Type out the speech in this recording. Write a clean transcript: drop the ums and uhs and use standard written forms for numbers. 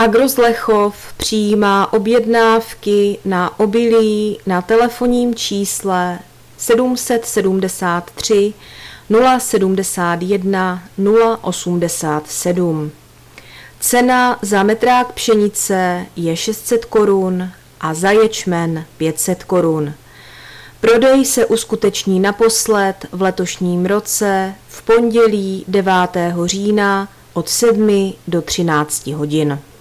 Agrozlechov přijímá objednávky na obilí na telefonním čísle 773 071 087. Cena za metrák pšenice je 600 korun a za ječmen 500 korun. Prodej se uskuteční naposled v letošním roce v pondělí 9. října od 7 do 13 hodin.